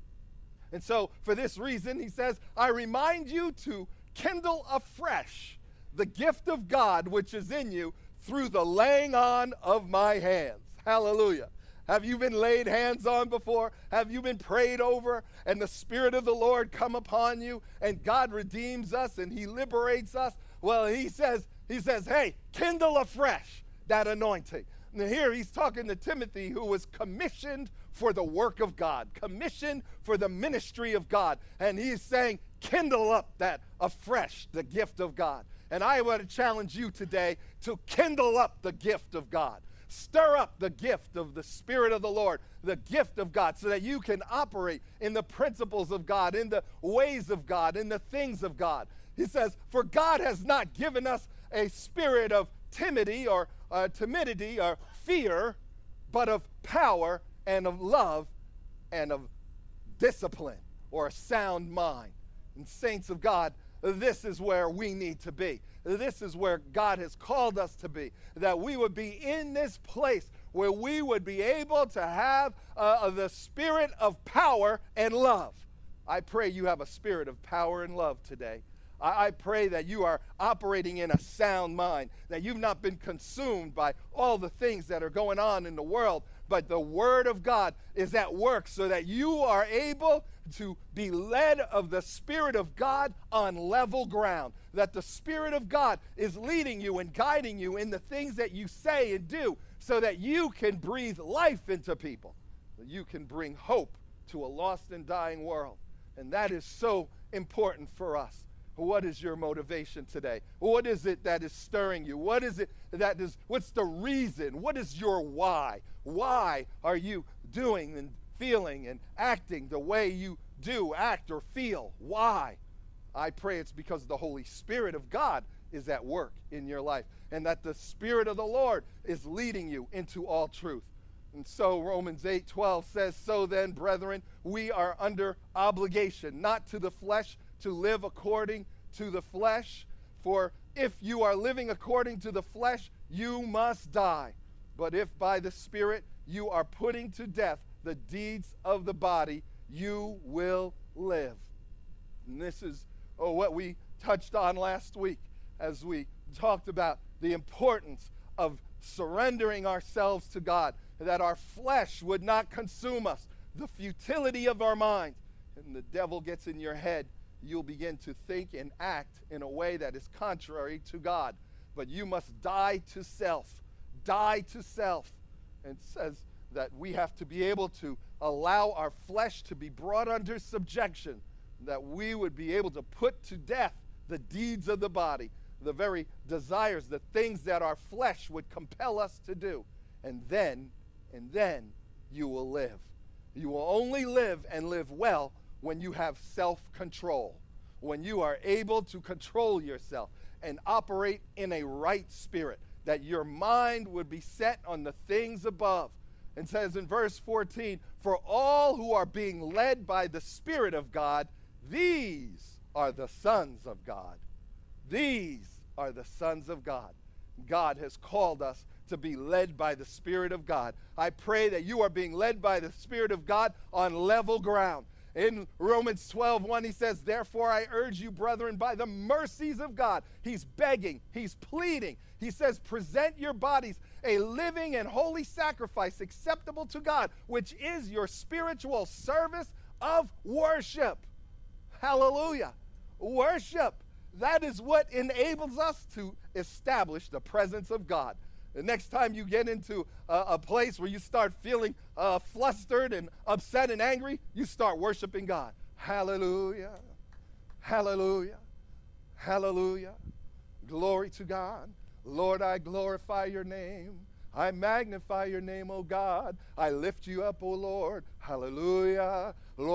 And so, for this reason, he says, I remind you to kindle afresh the gift of God which is in you through the laying on of my hands. Hallelujah. Have you been laid hands on before? Have you been prayed over and the Spirit of the Lord come upon you and God redeems us and he liberates us? Well, he says, he says, hey, kindle afresh that anointing. And here he's talking to Timothy, who was commissioned for the work of God, commissioned for the ministry of God. And he's saying, kindle up that afresh, the gift of God. And I want to challenge you today to kindle up the gift of God. Stir up the gift of the Spirit of the Lord, the gift of God, so that you can operate in the principles of God, in the ways of God, in the things of God. He says, for God has not given us a spirit of timidity or uh, timidity or fear, but of power and of love and of discipline or a sound mind. And saints of God, this is where we need to be. This is where God has called us to be, that we would be in this place where we would be able to have uh, the spirit of power and love. I pray you have a spirit of power and love today. I pray that you are operating in a sound mind, that you've not been consumed by all the things that are going on in the world, but the Word of God is at work so that you are able to be led of the Spirit of God on level ground, that the Spirit of God is leading you and guiding you in the things that you say and do so that you can breathe life into people, that you can bring hope to a lost and dying world. And that is so important for us. What is your motivation today? What is it that is stirring you? What is it that is, what's the reason? What is your why? Why are you doing and feeling and acting the way you do, act or feel? Why? I pray it's because the Holy Spirit of God is at work in your life and that the Spirit of the Lord is leading you into all truth. And so Romans eight twelve says, so then, brethren, we are under obligation, not to the flesh, to live according to the flesh. For if you are living according to the flesh, you must die. But if by the Spirit you are putting to death the deeds of the body, you will live. And this is oh, what we touched on last week as we talked about the importance of surrendering ourselves to God, that our flesh would not consume us, the futility of our mind. And the devil gets in your head, you'll begin to think and act in a way that is contrary to God. But you must die to self. Die to self. And it says that we have to be able to allow our flesh to be brought under subjection, that we would be able to put to death the deeds of the body, the very desires, the things that our flesh would compel us to do. And then, and then you will live. You will only live and live well when you have self-control, when you are able to control yourself and operate in a right spirit, that your mind would be set on the things above. It says in verse fourteen, for all who are being led by the Spirit of God, these are the sons of God. These are the sons of God. God has called us to be led by the Spirit of God. I pray that you are being led by the Spirit of God on level ground. In Romans twelve one, he says, therefore I urge you, brethren, by the mercies of God. He's begging, he's pleading. He says, present your bodies a living and holy sacrifice acceptable to God, which is your spiritual service of worship. Hallelujah. Worship. That is what enables us to establish the presence of God. The next time you get into a, a place where you start feeling uh, flustered and upset and angry, you start worshiping God. Hallelujah. Hallelujah. Hallelujah. Glory to God. Lord, I glorify your name. I magnify your name, O God. I lift you up, O Lord. Hallelujah.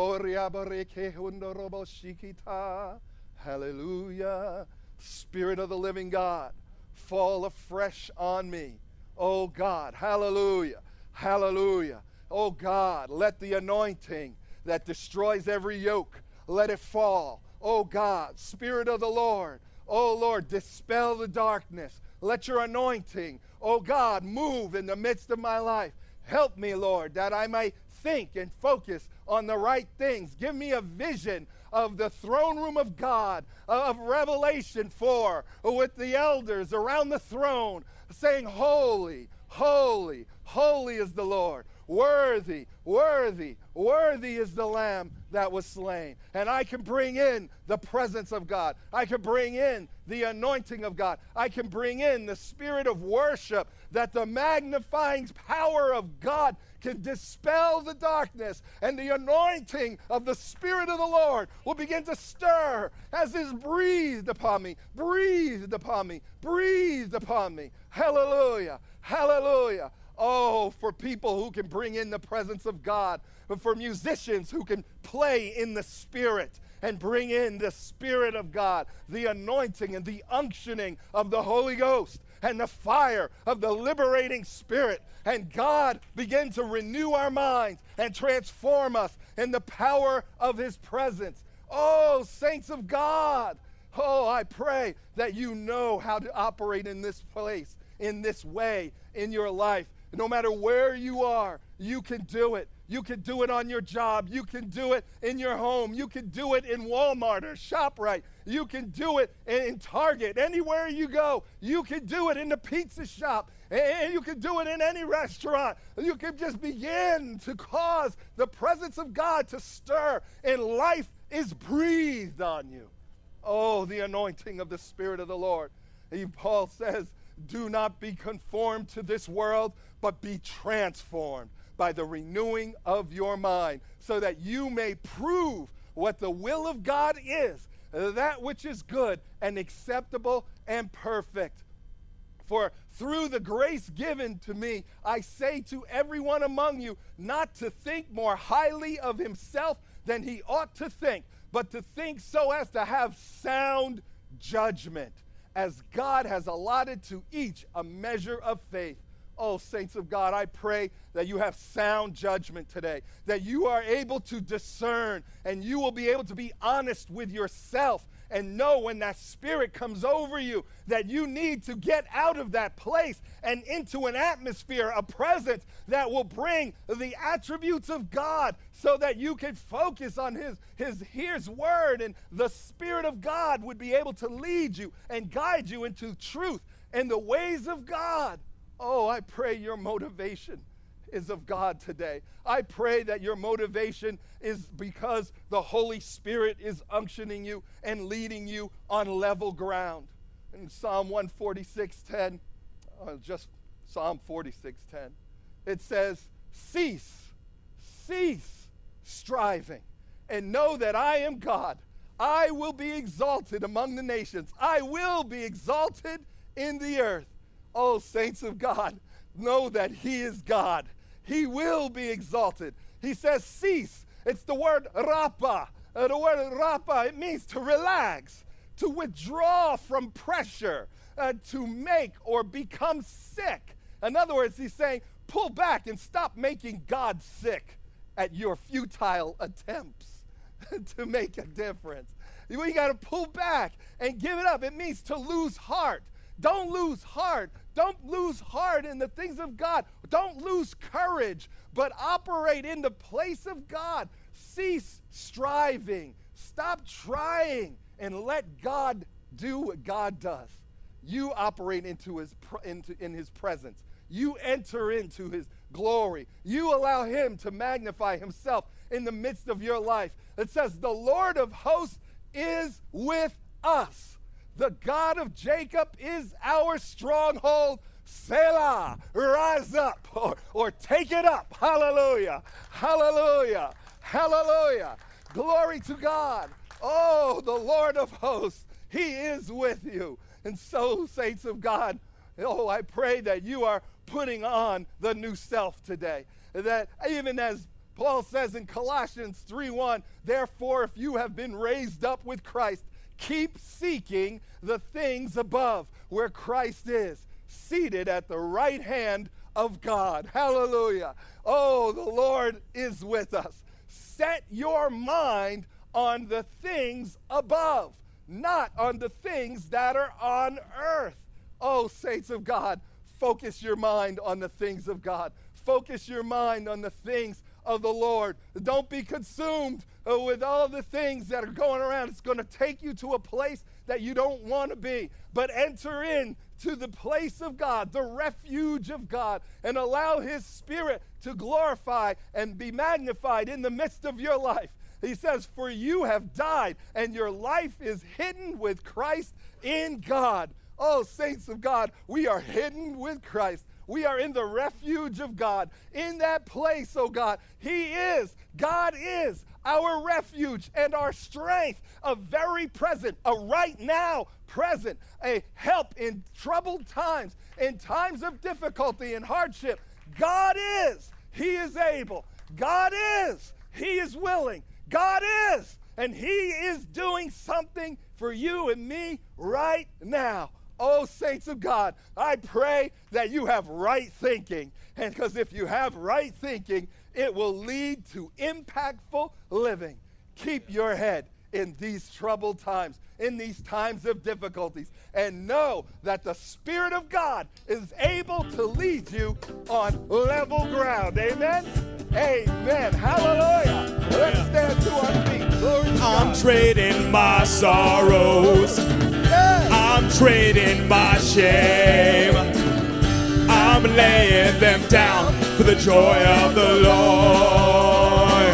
Hallelujah. Spirit of the living God, fall afresh on me. Oh God, hallelujah, hallelujah. Oh God, let the anointing that destroys every yoke, let it fall. Oh God, Spirit of the Lord, oh Lord, dispel the darkness. Let your anointing, oh God, move in the midst of my life. Help me, Lord, that I may think and focus on the right things. Give me a vision of the throne room of God, of Revelation four, with the elders around the throne saying, holy, holy, holy is the Lord. Worthy, worthy, worthy is the Lamb that was slain. And I can bring in the presence of God. I can bring in the anointing of God. I can bring in the spirit of worship, that the magnifying power of God can dispel the darkness, and the anointing of the Spirit of the Lord will begin to stir as is breathed upon me, breathed upon me, breathed upon me. Hallelujah, hallelujah. Oh, for people who can bring in the presence of God, but for musicians who can play in the Spirit and bring in the Spirit of God, the anointing and the unctioning of the Holy Ghost and the fire of the liberating Spirit. And God begin to renew our minds and transform us in the power of his presence. Oh, saints of God, oh, I pray that you know how to operate in this place, in this way, in your life. No matter where you are, you can do it. You can do it on your job. You can do it in your home. You can do it in Walmart or ShopRite. You can do it in Target. Anywhere you go, you can do it in the pizza shop. And you can do it in any restaurant. You can just begin to cause the presence of God to stir, and life is breathed on you. Oh, the anointing of the Spirit of the Lord. Paul says, do not be conformed to this world, but be transformed by the renewing of your mind, so that you may prove what the will of God is, that which is good and acceptable and perfect. For through the grace given to me, I say to everyone among you not to think more highly of himself than he ought to think, but to think so as to have sound judgment, as God has allotted to each a measure of faith. Oh, saints of God, I pray that you have sound judgment today, that you are able to discern, and you will be able to be honest with yourself and know when that spirit comes over you that you need to get out of that place and into an atmosphere, a presence that will bring the attributes of God, so that you can focus on his, his, his word, and the Spirit of God would be able to lead you and guide you into truth and the ways of God. Oh, I pray your motivation is of God today. I pray that your motivation is because the Holy Spirit is unctioning you and leading you on level ground. In Psalm one forty-six ten, uh, just Psalm forty-six ten, it says, cease, cease striving and know that I am God. I will be exalted among the nations. I will be exalted in the earth. Oh, saints of God, know that he is God. He will be exalted. He says cease. It's the word rapa. Uh, the word rapa, it means to relax, to withdraw from pressure, uh, to make or become sick. In other words, he's saying, pull back and stop making God sick at your futile attempts to make a difference. We got to pull back and give it up. It means to lose heart. Don't lose heart. Don't lose heart in the things of God. Don't lose courage, but operate in the place of God. Cease striving. Stop trying and let God do what God does. You operate into his into in his presence. You enter into his glory. You allow him to magnify himself in the midst of your life. It says, the Lord of hosts is with us. The God of Jacob is our stronghold. Selah, rise up, or, or take it up. Hallelujah, hallelujah, hallelujah. Glory to God. Oh, the Lord of hosts, he is with you. And so, saints of God, oh, I pray that you are putting on the new self today. That even as Paul says in Colossians three one, therefore, if you have been raised up with Christ, keep seeking the things above, where Christ is, seated at the right hand of God. Hallelujah. Oh, the Lord is with us. Set your mind on the things above, not on the things that are on earth. Oh, saints of God, focus your mind on the things of God. Focus your mind on the things of the Lord. Don't be consumed uh, with all the things that are going around. It's going to take you to a place that you don't want to be. But enter in to the place of God, the refuge of God, and allow his Spirit to glorify and be magnified in the midst of your life. He says, for you have died, and your life is hidden with Christ in God. Oh, saints of God, we are hidden with Christ. We are in the refuge of God. In that place, oh God, he is, God is our refuge and our strength, a very present, a right now present, a help in troubled times, in times of difficulty and hardship. God is, he is able. God is, he is willing. God is, and he is doing something for you and me right now. Oh, saints of God, I pray that you have right thinking. And because if you have right thinking, it will lead to impactful living. Keep your head in these troubled times, in these times of difficulties, and know that the Spirit of God is able to lead you on level ground. Amen? Amen. Hallelujah. Let's stand to our feet. Glory to God. I'm trading my sorrows. I'm trading my shame. I'm laying them down for the joy of the Lord.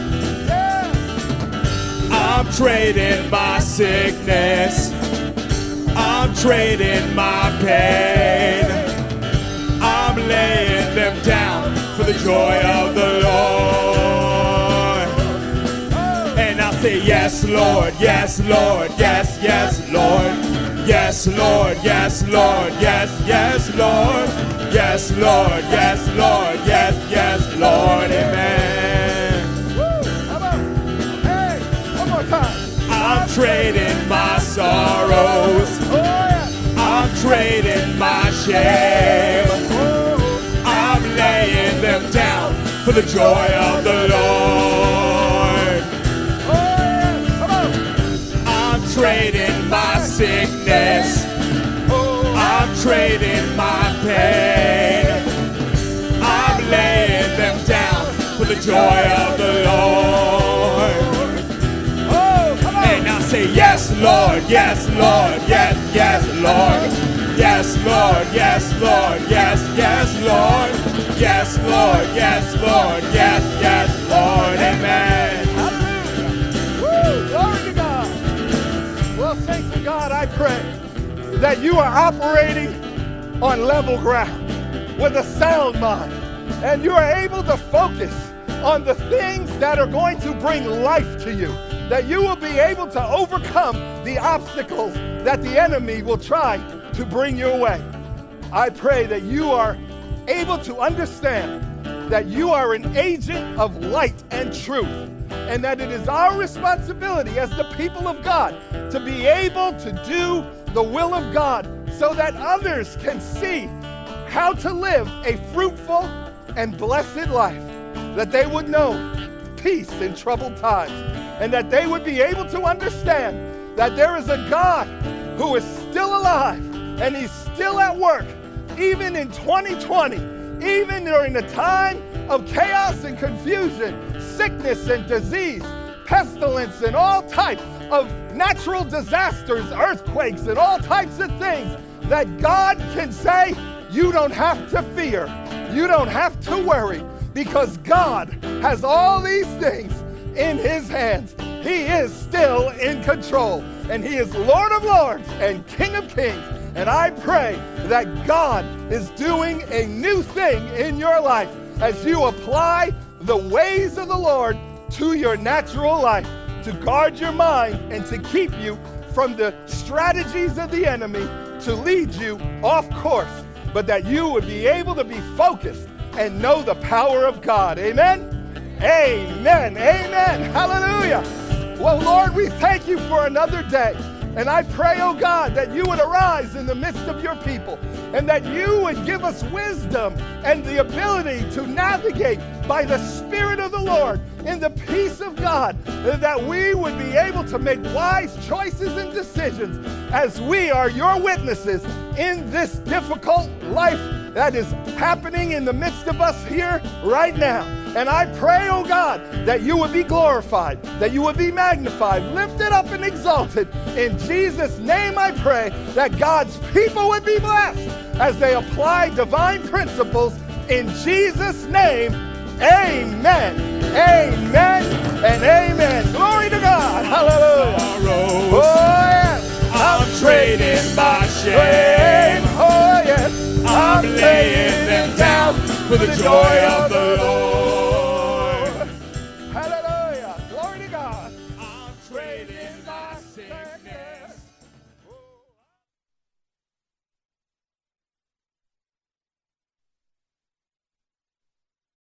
I'm trading my sickness. I'm trading my pain. I'm laying them down for the joy of the Lord. And I say, yes, Lord, yes, Lord, yes, yes, Lord. Yes, Lord, yes, Lord, yes, yes, Lord. Yes, Lord, yes, Lord, yes, yes, Lord, amen. Woo! How about, hey, one more time. I'm trading my sorrows. Oh, yeah. I'm trading my shame. Oh, I'm laying them down for the joy of the Lord. oh, yeah. Come on. I'm trading my sickness. I'm trading my pain. I'm laying them down for the joy of the Lord. Oh, come on. And I say, yes, Lord, yes, Lord, yes, yes, Lord. Yes, Lord, yes, Lord, yes, yes, Lord. Yes, Lord, yes, Lord, yes, yes, Lord. Amen. Hallelujah. Woo, glory to God. Well, saints of God, I pray that you are operating on level ground with a sound mind, and you are able to focus on the things that are going to bring life to you, that you will be able to overcome the obstacles that the enemy will try to bring your way. I pray that you are able to understand that you are an agent of light and truth, and that it is our responsibility as the people of God to be able to do the will of God so that others can see how to live a fruitful and blessed life, that they would know peace in troubled times, and that they would be able to understand that there is a God who is still alive and he's still at work, even in twenty twenty, even during the time of chaos and confusion, sickness and disease, pestilence and all types of natural disasters, earthquakes and all types of things, that God can say, you don't have to fear, you don't have to worry, because God has all these things in his hands. He is still in control, and he is Lord of Lords and King of Kings. And I pray that God is doing a new thing in your life as you apply the ways of the Lord to your natural life, to guard your mind and to keep you from the strategies of the enemy to lead you off course, but that you would be able to be focused and know the power of God. Amen? Amen. Amen. Hallelujah. Well, Lord, we thank you for another day. And I pray, oh God, that you would arise in the midst of your people, and that you would give us wisdom and the ability to navigate by the Spirit of the Lord in the peace of God, that we would be able to make wise choices and decisions as we are your witnesses in this difficult life that is happening in the midst of us here right now. And I pray, oh God, that you would be glorified, that you would be magnified, lifted up and exalted. In Jesus' name I pray that God's people would be blessed as they apply divine principles. In Jesus' name, amen, amen, and amen. Glory to God. Hallelujah. Sorrows, Oh, yes. I'm trading my shame. Oh, yes. I'm laying them down for the joy of the Lord.